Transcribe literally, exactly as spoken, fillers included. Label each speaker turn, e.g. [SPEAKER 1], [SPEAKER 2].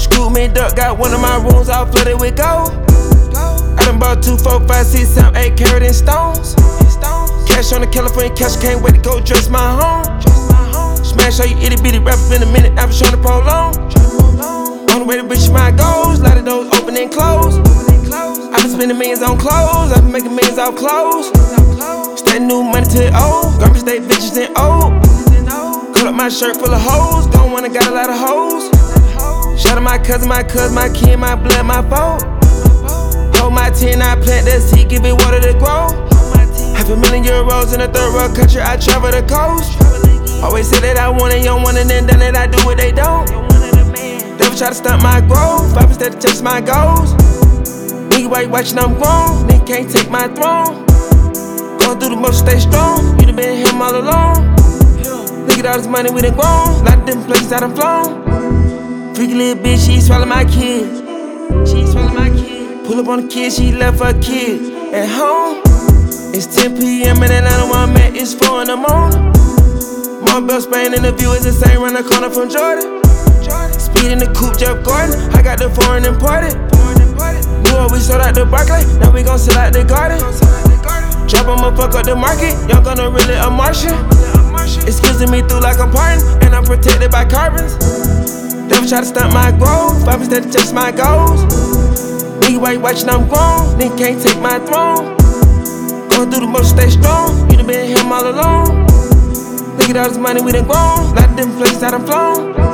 [SPEAKER 1] screwed me up, got one of my rooms all flooded with gold. I done bought two, four, five, six, seven, eight carat in stones. Cash on the California cash, can't wait to go dress my home. Smash all you itty bitty rappers in a minute, I was trying to prolong. On the way to reach my goals, lot of those open and close. I been spending millions on clothes, I been making millions off clothes. Stacking new money to the old, garbage stay bitches and old. Cut up my shirt full of hoes, don't wanna got a lot of hoes. Shout out my cousin, my cousin, my kin, my blood, my foe. Hold my tin, I plant the seed, give it water to grow. Half a million euros in a third world country, I travel the coast. Always say that I want it, you don't want it, then done it, I do what they don't. Never try to stunt my growth, I instead to touch my goals. Nigga, why you watching, I'm grown, nigga can't take my throne. Going through the motion, stay strong, you done been him all alone. Look at all this money we done grown, lot of different places I done flown. Freaky little bitch, she swallow my kids. She swallow my kids. Pull up on the kid, she left her kids at home. It's ten P M and Atlanta where I'm at, it's four in the morning. Marble Spain and the view is the same, round the corner from Jordan. Speed in the coupe, Jeff Gordon, I got the foreign imported. Knew what we sold out the Barclay, now we gon' sell out the garden. Drop I'ma fuck up the market, y'all gonna really a Martian. It's squeezing me through like I'm parting, and I'm protected by carbons. Never try to stunt my growth, I instead to touch my goals. Nigga, why you watching, I'm grown, nigga can't take my throne. Going through the motion, stay strong, you done been him all alone. Look at all this money we done grown, lot of different places I done flown.